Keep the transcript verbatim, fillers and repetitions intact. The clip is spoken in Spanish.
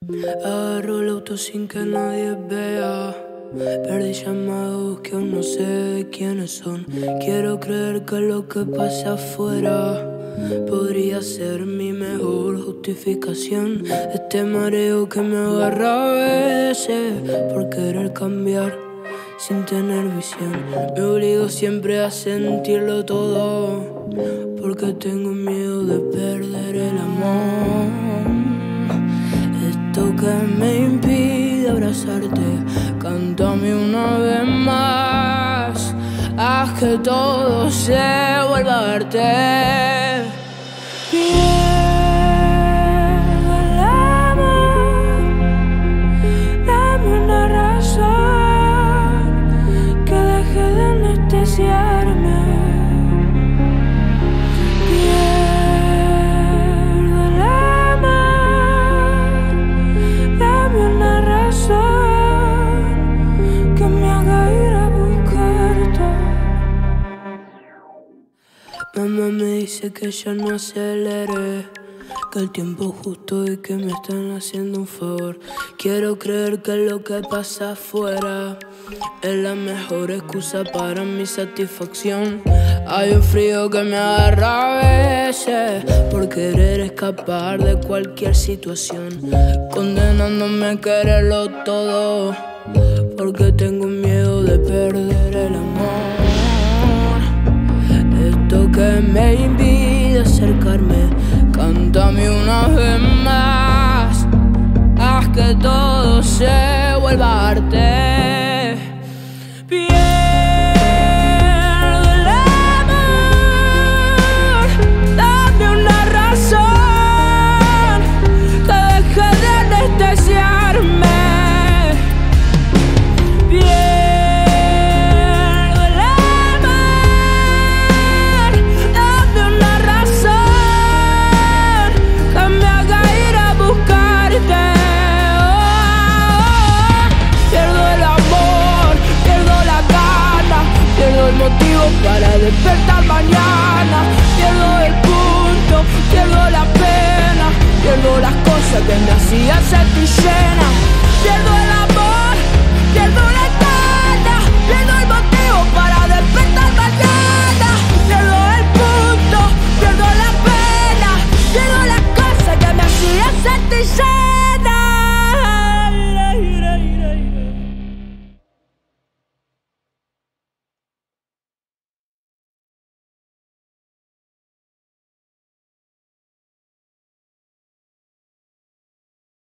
Agarro el auto sin que nadie vea. Perdí llamados que aún no sé de quiénes son. Quiero creer que lo que pasa afuera podría ser mi mejor justificación. Este mareo que me agarra a veces por querer cambiar sin tener visión. Me obligo siempre a sentirlo todo porque tengo miedo de perder el amor. Esto que me impide abrazarte, cántame una vez más. Haz que todo se vuelva a verte. Pierdo el amor, dame una razón que deje de anestesiarme. Pierdo el amor, dame una razón que me haga ir a buscarte. Mamá me dice que ya no acelere, que el tiempo justo y que me están haciendo un favor. Quiero creer que lo que pasa afuera es la mejor excusa para mi satisfacción. Hay un frío que me agarra a veces por querer escapar de cualquier situación, condenándome a quererlo todo porque tengo miedo de perder el amor. Esto que me impide acercarme, cántame una vez más. Haz que todo se vuelva a arte. Pierdo el amor, dame una razón que deje de anestesiarme. Para despertar mañana, pierdo el punto, pierdo la pena, pierdo las cosas que me hacían sentir llena, pierdo el